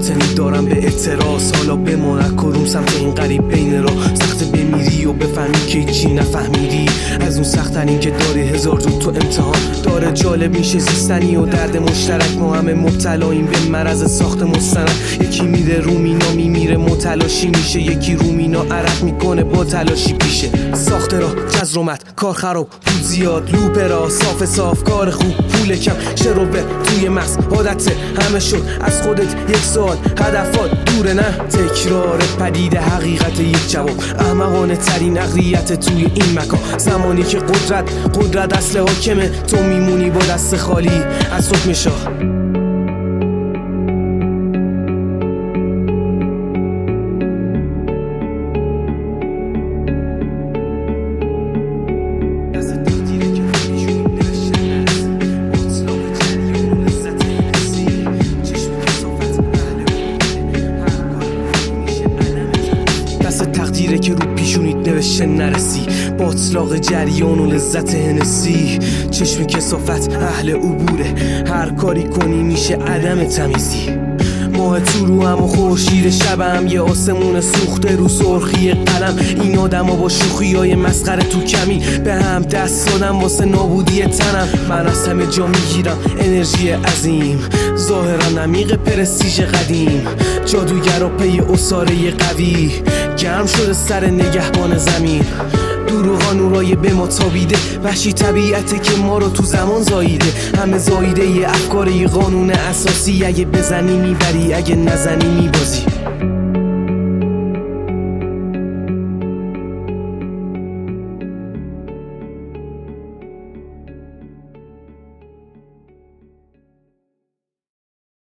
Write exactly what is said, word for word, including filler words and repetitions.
باطنی دارم به اعتراض. حالا بمان کدوم سمت این قریب بین را سخت بمیری و بفهمی که چی نفهمیدی. از اون سخت‌ترین که داری هزار جو تو امتحان داره جالب میشه زیستنی و درد مشترک. ما همه مبتلاییم به مرض ساخت مستند. یکی میره رومینا میمیره متلاشی میشه، یکی رومینا عرق میکنه با تلاشی پیشه. ساخت را جزرومت کار خراب پول زیاد لوپرا صاف صاف کار خوب پول کم شروبه توی مغز عادت همه شد از خودت یک سال هدفات دوره نه تکرار پدید حقیقت یک جواب. احمقانه ترین اقلیت توی این مکان زمانی که قدرت قدرت اصل حاکمه تو میمونی با دست خالی از حکم شاه. تقدیره که رو پیشونیت نوشته نرسی با اطلاق جریان و لذت هنسی. چشم کثافت اهل عبوره هر کاری کنی میشه عدم تمیزی. ماه تو رو هم و خورشید شبم یه آسمون سوخته رو سرخی قلم. این آدم ها با شوخی های مسخره تو کمی به هم دست دادم واسه نابودی تنم. من از همه جا میگیرم انرژی عظیم ظاهرا نمیق پرستیژ قدیم. جادوگر و پی اصاره قوی گرم شده سر نگهبان زمین. دروغا نورای به ما تابیده وحشی طبیعته که ما رو تو زمان زاییده. همه زاییده یه افکار یه قانون اساسی. اگه بزنی میبری اگه نزنی میبازی.